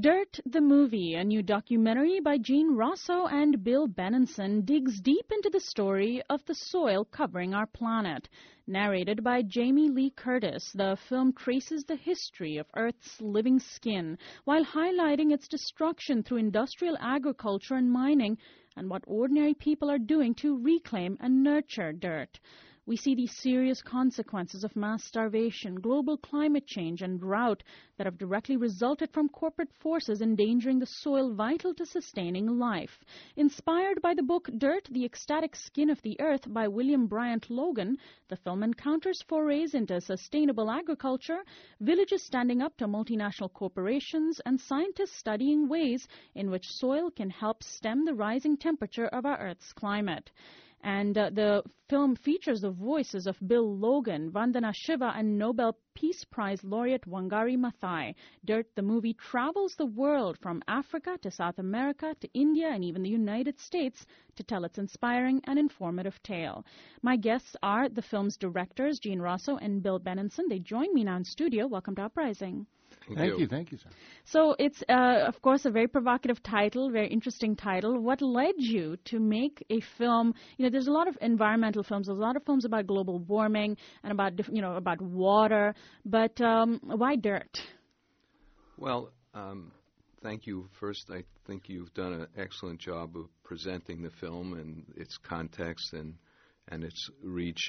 Dirt the Movie, a new documentary by Jean Rosso and Bill Benenson, digs deep into the story of the soil covering our planet. Narrated by Jamie Lee Curtis, the film traces the history of Earth's living skin while highlighting its destruction through industrial agriculture and mining and what ordinary people are doing to reclaim and nurture dirt. We see the serious consequences of mass starvation, global climate change, and drought that have directly resulted from corporate forces endangering the soil vital to sustaining life. Inspired by the book Dirt, The Ecstatic Skin of the Earth by William Bryant Logan, the film encounters forays into sustainable agriculture, villages standing up to multinational corporations, and scientists studying ways in which soil can help stem the rising temperature of our Earth's climate. And the film features the voices of Bill Logan, Vandana Shiva, and Nobel Peace Prize laureate Wangari Maathai. Dirt the Movie travels the world from Africa to South America to India and even the United States to tell its inspiring and informative tale. My guests are the film's directors, Jean Rosso and Bill Benenson. They join me now in studio. Welcome to Uprising. Thank you, sir. So it's, of course, a very provocative title, very interesting title. What led you to make a film? You know, there's a lot of environmental films, there's a lot of films about global warming and about, about water, but why dirt? Well, thank you. First, I think you've done an excellent job of presenting the film and its context and its reach.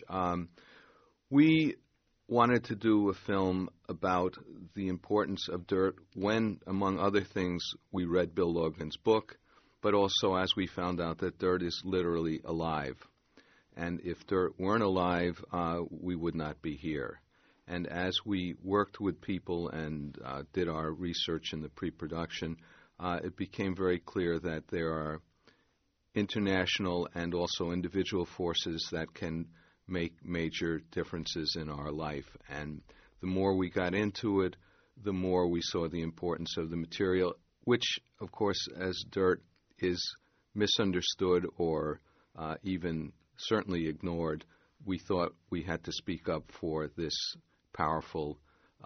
We wanted to do a film about the importance of dirt when, among other things, we read Bill Logan's book, but also as we found out that dirt is literally alive. And if dirt weren't alive, we would not be here. And as we worked with people and did our research in the pre-production, it became very clear that there are international and also individual forces that can make major differences in our life. And the more we got into it, the more we saw the importance of the material, which, of course, as dirt is misunderstood or even certainly ignored, we thought we had to speak up for this powerful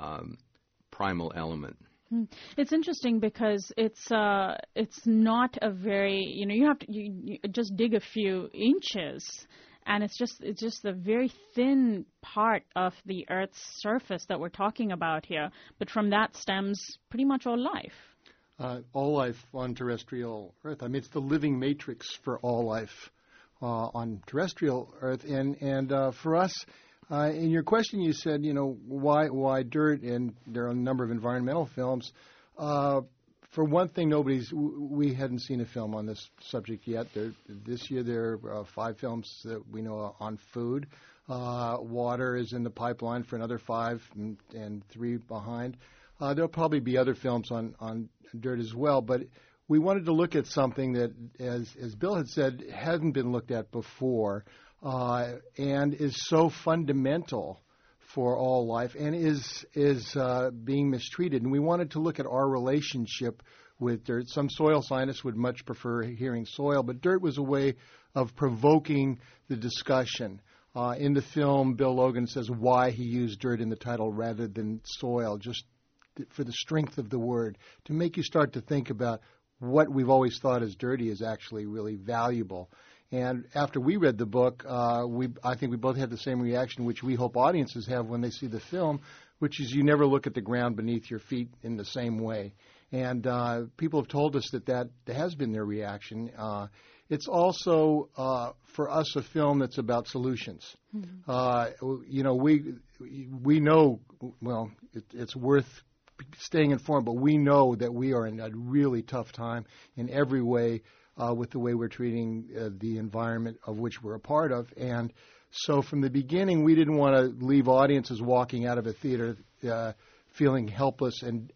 primal element. It's interesting because it's not a very, you have to you just dig a few inches. And it's just a very thin part of the Earth's surface that we're talking about here. But from that stems pretty much all life. All life on terrestrial Earth. I mean, it's the living matrix for all life on terrestrial Earth. And for us, in your question, you said, why dirt? And there are a number of environmental films. For one thing, we hadn't seen a film on this subject yet. This year there are 5 films that we know on food. Water is in the pipeline for another 5 and 3 behind. There'll probably be other films on dirt as well. But we wanted to look at something that, as Bill had said, hadn't been looked at before and is so fundamental for all life and is being mistreated. And we wanted to look at our relationship with dirt. Some soil scientists would much prefer hearing soil, but dirt was a way of provoking the discussion. In the film, Bill Logan says why he used dirt in the title rather than soil, just for the strength of the word, to make you start to think about what we've always thought as dirty is actually really valuable. And after we read the book, I think we both had the same reaction, which we hope audiences have when they see the film, which is you never look at the ground beneath your feet in the same way. And people have told us that has been their reaction. It's also, for us, a film that's about solutions. Mm-hmm. We know, well, it's worth staying informed, but we know that we are in a really tough time in every way, with the way we're treating the environment of which we're a part of. And so from the beginning, we didn't want to leave audiences walking out of a theater feeling helpless and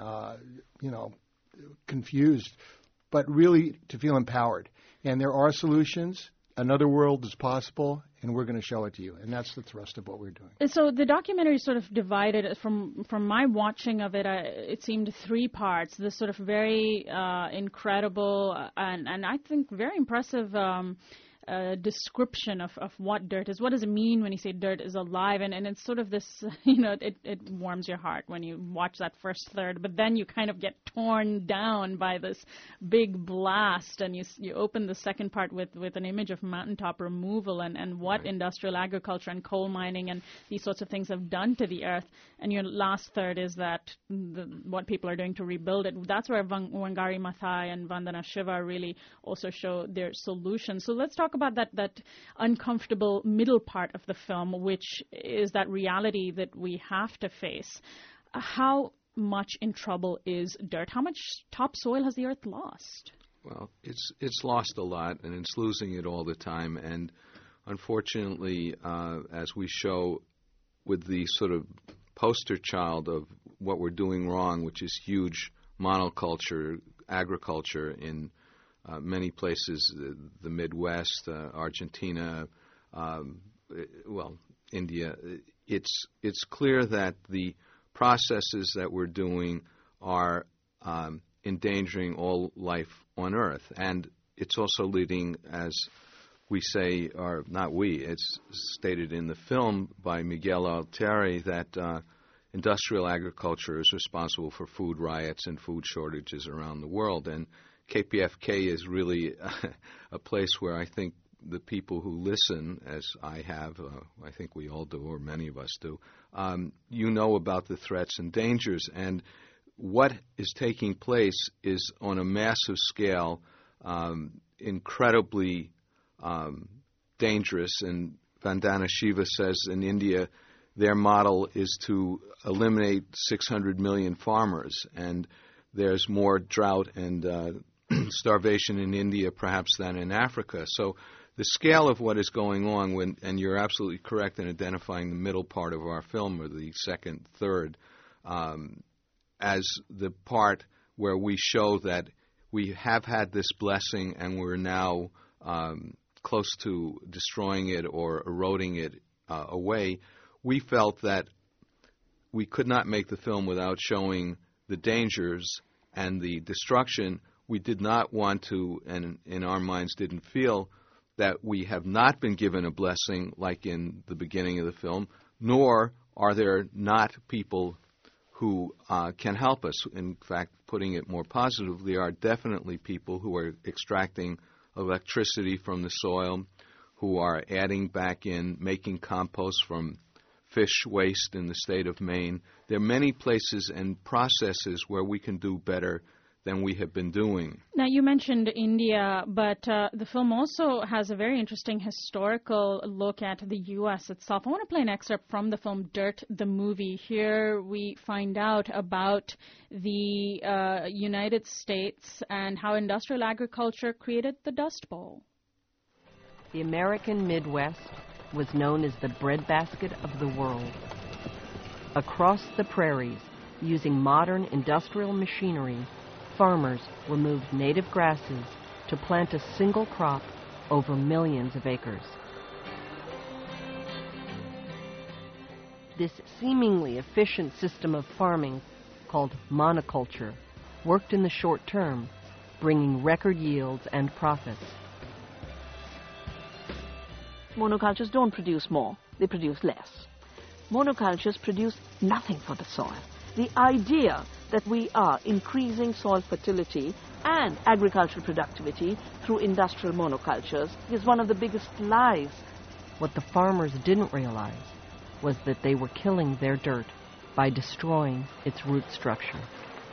confused, but really to feel empowered. And there are solutions. Another world is possible, and we're going to show it to you. And that's the thrust of what we're doing. So the documentary is sort of divided from my watching of it. It seemed 3 parts. This sort of very incredible and I think very impressive description of what dirt is. What does it mean when you say dirt is alive? And it's sort of this, it warms your heart when you watch that first third, but then you kind of get torn down by this big blast, and you open the second part with an image of mountaintop removal and what industrial agriculture and coal mining and these sorts of things have done to the earth. And your last third is that what people are doing to rebuild it. That's where Wangari Maathai and Vandana Shiva really also show their solutions. So let's talk about that uncomfortable middle part of the film, which is that reality that we have to face. How much in trouble is dirt? How much topsoil has the earth lost? Well, it's lost a lot, and it's losing it all the time. And unfortunately, as we show with the sort of poster child of what we're doing wrong, which is huge monoculture agriculture in many places, the Midwest, Argentina, India. It's clear that the processes that we're doing are endangering all life on Earth, and it's also leading, as we say, or not we, it's stated in the film by Miguel Altieri that industrial agriculture is responsible for food riots and food shortages around the world. And KPFK is really a place where I think the people who listen, as I have, I think we all do, or many of us do, about the threats and dangers. And what is taking place is on a massive scale, incredibly dangerous. And Vandana Shiva says in India, their model is to eliminate 600 million farmers, and there's more drought and starvation in India perhaps than in Africa. So the scale of what is going on, and you're absolutely correct in identifying the middle part of our film, or the second third, as the part where we show that we have had this blessing and we're now close to destroying it or eroding it away. We felt that we could not make the film without showing the dangers and the destruction. We did not want to, and in our minds didn't feel, that we have not been given a blessing like in the beginning of the film, nor are there not people who can help us. In fact, putting it more positively, there are definitely people who are extracting electricity from the soil, who are adding back in, making compost from fish waste in the state of Maine. There are many places and processes where we can do better than we have been doing. Now, you mentioned India, but the film also has a very interesting historical look at the U.S. itself. I want to play an excerpt from the film Dirt, the movie. Here we find out about the United States and how industrial agriculture created the Dust Bowl. The American Midwest was known as the breadbasket of the world. Across the prairies, using modern industrial machinery, farmers removed native grasses to plant a single crop over millions of acres. This seemingly efficient system of farming, called monoculture, worked in the short term, bringing record yields and profits. Monocultures don't produce more, they produce less. Monocultures produce nothing for the soil. The idea that we are increasing soil fertility and agricultural productivity through industrial monocultures is one of the biggest lies. What the farmers didn't realize was that they were killing their dirt by destroying its root structure.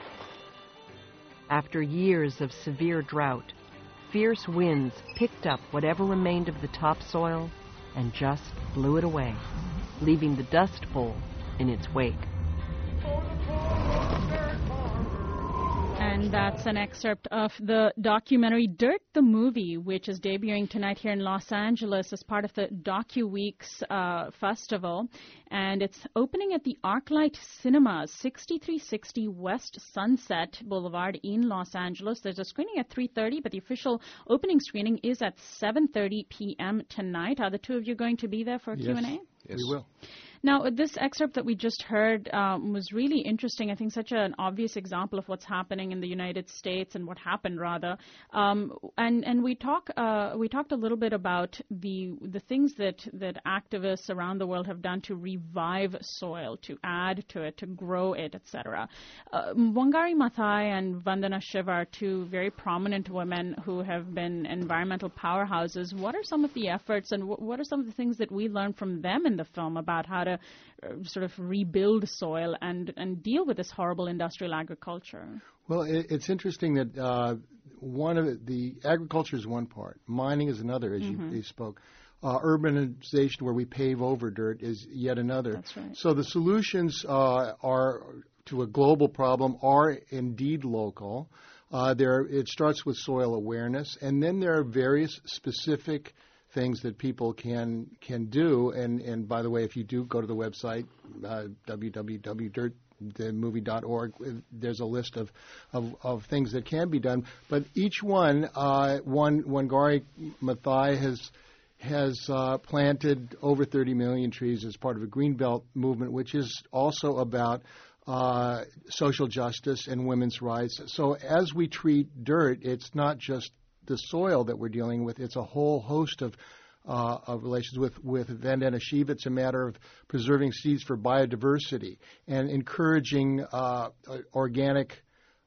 After years of severe drought, fierce winds picked up whatever remained of the topsoil and just blew it away, leaving the dust bowl in its wake. And that's an excerpt of the documentary Dirt, the movie, which is debuting tonight here in Los Angeles as part of the DocuWeeks Festival. And it's opening at the ArcLight Cinemas, 6360 West Sunset Boulevard in Los Angeles. There's a screening at 3:30, but the official opening screening is at 7:30 p.m. tonight. Are the two of you going to be there for Yes. Q&A? Yes. We will. Now, this excerpt that we just heard was really interesting. I think such an obvious example of what's happening in the United States and what happened, rather. And we talked a little bit about the things that activists around the world have done to revive soil, to add to it, to grow it, etc. Wangari Maathai and Vandana Shiva are two very prominent women who have been environmental powerhouses. What are some of the efforts and what are some of the things that we learned from them in the film about how to sort of rebuild soil and deal with this horrible industrial agriculture? Well, it's interesting that one of the agriculture is one part, mining is another, as you spoke. Urbanization, where we pave over dirt, is yet another. That's right. So the solutions are to a global problem are indeed local. It starts with soil awareness, and then there are various specific things that people can do. And by the way, if you do go to the website, www.dirtthemovie.org, there's a list of things that can be done. But each one Wangari Maathai has planted over 30 million trees as part of a Greenbelt movement, which is also about social justice and women's rights. So as we treat dirt, it's not just the soil that we're dealing with. It's a whole host of relations with Vandana Shiva. It's a matter of preserving seeds for biodiversity and encouraging organic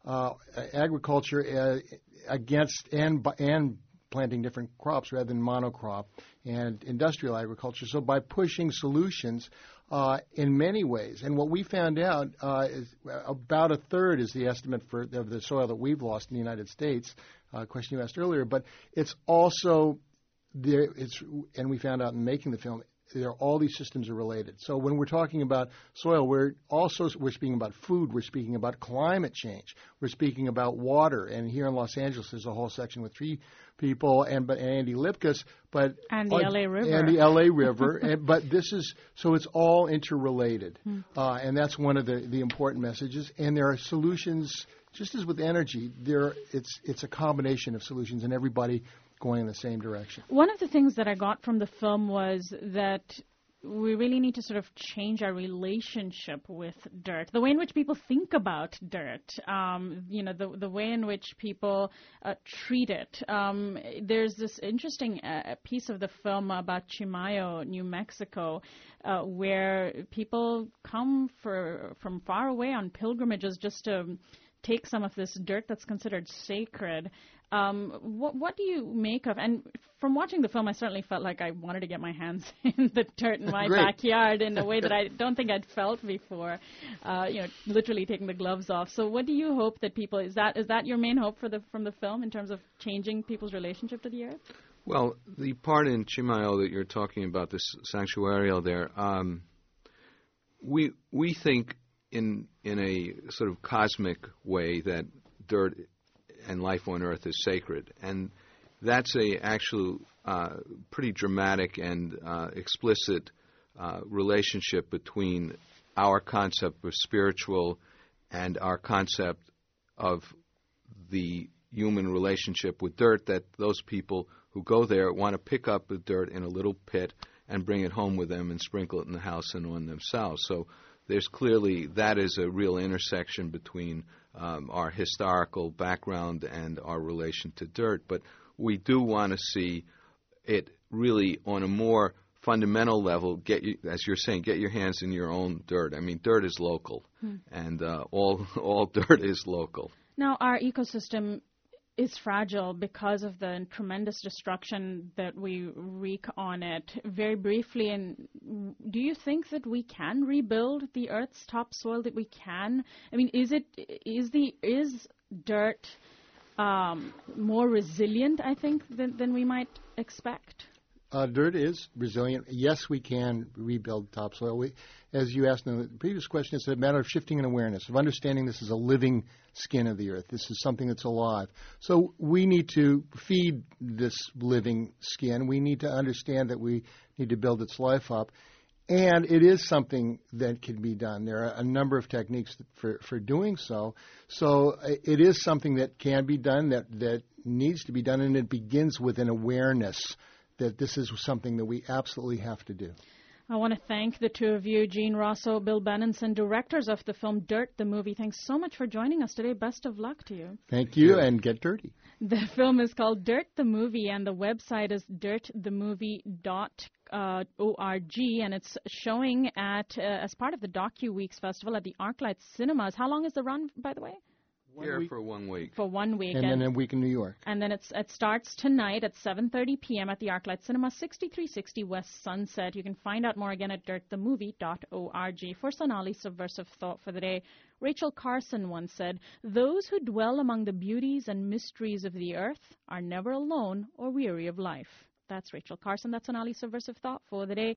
agriculture against and planting different crops rather than monocrop, and industrial agriculture. So by pushing solutions in many ways, and what we found out is about a third is the estimate of the soil that we've lost in the United States. Question you asked earlier, but it's also there. And we found out in making the film, all these systems are related. So when we're talking about soil, we're speaking about food, we're speaking about climate change, we're speaking about water. And here in Los Angeles, there's a whole section with tree people and Andy Lipkus, and the LA River. And the LA River. But so it's all interrelated, and that's one of the important messages. And there are solutions, just as with energy. It's a combination of solutions, and everybody going in the same direction. One of the things that I got from the film was that we really need to sort of change our relationship with dirt, the way in which people think about dirt, the way in which people treat it. There's this interesting piece of the film about Chimayo, New Mexico, where people come from far away on pilgrimages just to take some of this dirt that's considered sacred. What do you make of, and from watching the film, I certainly felt like I wanted to get my hands in the dirt in my backyard in a way that I don't think I'd felt before, literally taking the gloves off. So what do you hope that people, is that your main hope from the film in terms of changing people's relationship to the earth? Well, the part in Chimayo that you're talking about, this sanctuarial there, we think in a sort of cosmic way that dirt and life on Earth is sacred, and that's a actual pretty dramatic and explicit relationship between our concept of spiritual and our concept of the human relationship with dirt, that those people who go there want to pick up the dirt in a little pit and bring it home with them and sprinkle it in the house and on themselves. So there's clearly, that is a real intersection between our historical background and our relation to dirt. But we do want to see it really on a more fundamental level, as you're saying, get your hands in your own dirt. I mean, dirt is local, and all dirt is local. Now, our ecosystem is fragile because of the tremendous destruction that we wreak on it. Very briefly, and do you think that we can rebuild the Earth's topsoil? That we can? I mean, is dirt more resilient, I think, than we might expect? Dirt is resilient. Yes, we can rebuild topsoil. As you asked in the previous question, it's a matter of shifting an awareness, of understanding this is a living skin of the earth. This is something that's alive. So we need to feed this living skin. We need to understand that we need to build its life up. And it is something that can be done. There are a number of techniques for doing so. So it is something that can be done, that needs to be done, and it begins with an awareness that this is something that we absolutely have to do. I want to thank the two of you, Jean Rosso, Bill Benenson, directors of the film Dirt the Movie. Thanks so much for joining us today. Best of luck to you. Thank you, and get dirty. The film is called Dirt the Movie, and the website is dirtthemovie.org, and it's showing at as part of the DocuWeeks Festival at the ArcLight Cinemas. How long is the run, by the way? Here for 1 week. For 1 week. And then a week in New York. And then it starts tonight at 7:30 p.m. at the ArcLight Cinema, 6360 West Sunset. You can find out more again at dirtthemovie.org. For Sonali's Subversive Thought for the day, Rachel Carson once said, "Those who dwell among the beauties and mysteries of the earth are never alone or weary of life." That's Rachel Carson. That's Sonali's Subversive Thought for the day.